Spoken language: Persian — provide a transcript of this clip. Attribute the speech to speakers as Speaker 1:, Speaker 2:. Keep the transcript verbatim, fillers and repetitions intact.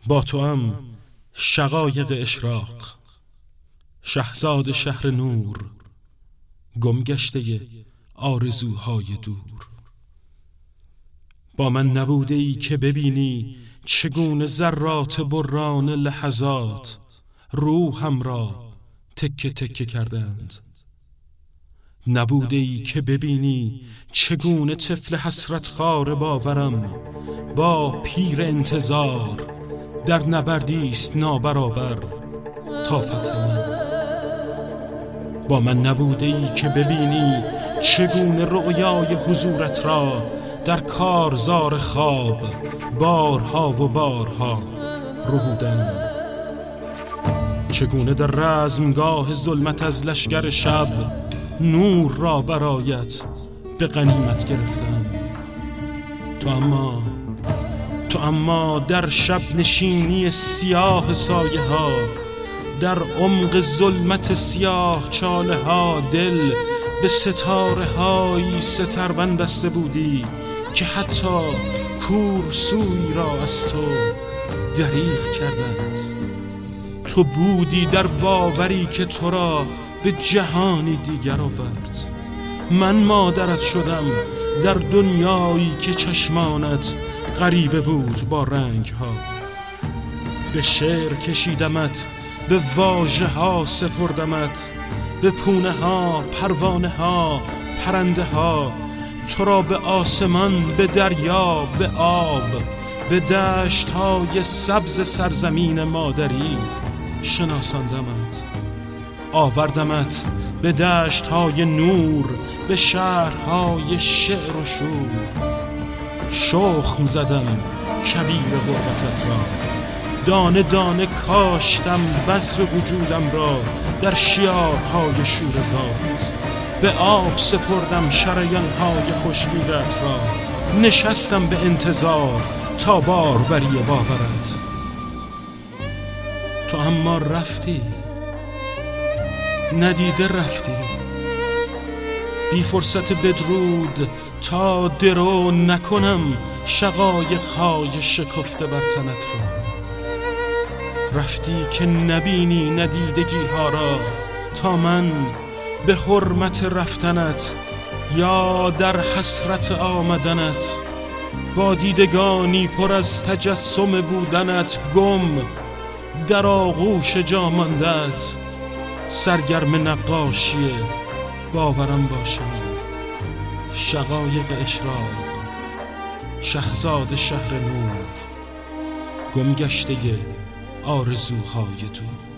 Speaker 1: با تو هم شقایق اشراق، شهزاد شهر نور، گمگشته آرزوهای دور. با من نبوده ای که ببینی چگونه ذرات بران لحظات روحم را تکه تکه کردند. نبوده ای که ببینی چگونه طفل حسرت خار باورم با پیر انتظار در نبردیست نابرابر تا فتح من. با من نبوده ای که ببینی چگونه رؤیای حضورت را در کارزار خواب بارها و بارها ربودم. چگونه در رزمگاه ظلمت از لشگر شب نور را برایت به غنیمت گرفتم. تو اما تو اما در شب نشینی سیاه سایه ها، در عمق ظلمت سیاه چاله ها دل به ستاره هایی سترون بسته بودی که حتی کورسوی را از تو دریغ کردند. تو بودی در باوری که تو را به جهانی دیگر آورد. من مادرت شدم در دنیایی که چشمانت غریبه بود با رنگ ها. به شعر کشیدمت، به واژه ها سپردمت، به پونه ها، پروانه ها، پرنده ها. تو را به آسمان، به دریا، به آب، به دشت های سبز سرزمین مادری شناساندمت. آوردمت به دشت های نور، به شهرهای شعر و شور. شخم زدم کویر غربتت را، دانه دانه کاشتم بذر وجودم را در شیارهای شوره‌زاد. به آب سپردم شریانهای خشکیدت را، نشستم به انتظار تا بار بری باورت. تو اما رفتی، ندیده رفتی، بی فرصت بدرود تا درو نکنم شقایق‌های شکفته بر تنت را. رفتی که نبینی ندیدگی ها را تا من به حرمت رفتنت یا در حسرت آمدنت با دیدگانی پر از تجسم بودنت گم در آغوش جا مانده‌ات سرگرم نقاشی باورم باشم. شقایق اشراق، شهزاد شهر نور، گمگشته آرزوهای دور.